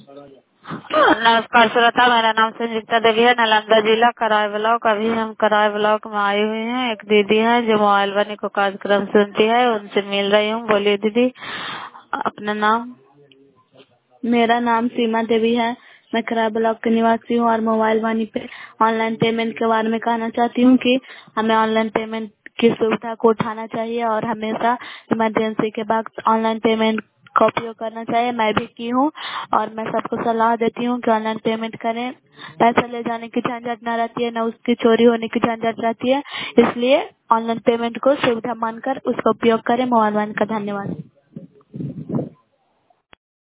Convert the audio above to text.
नमस्कार श्रोता, मेरा नाम संयुक्ता देवी है, नालंदा जिला कराए ब्लॉक। अभी हम कराए ब्लॉक में आई हुई हैं। एक दीदी है जो मोबाइल वाणी को कार्यक्रम सुनती है, उनसे मिल रही हूँ। बोलिए दीदी, अपना नाम। मेरा नाम सीमा देवी है। मैं खराब ब्लॉक की निवासी हूँ और मोबाइल वाणी पे ऑनलाइन पेमेंट के बारे में कहना चाहती हूँ कि हमें ऑनलाइन पेमेंट की सुविधा को उठाना चाहिए और हमेशा इमरजेंसी के वक्त ऑनलाइन पेमेंट का उपयोग करना चाहिए। मैं भी की हूँ और मैं सबको सलाह देती हूँ कि ऑनलाइन पेमेंट करें। पैसा ले जाने की झंझट न रहती है, न उसकी चोरी होने की झंझट रहती है, इसलिए ऑनलाइन पेमेंट को सुविधा मानकर उसका उपयोग करें। मोबाइल वाणी का धन्यवाद।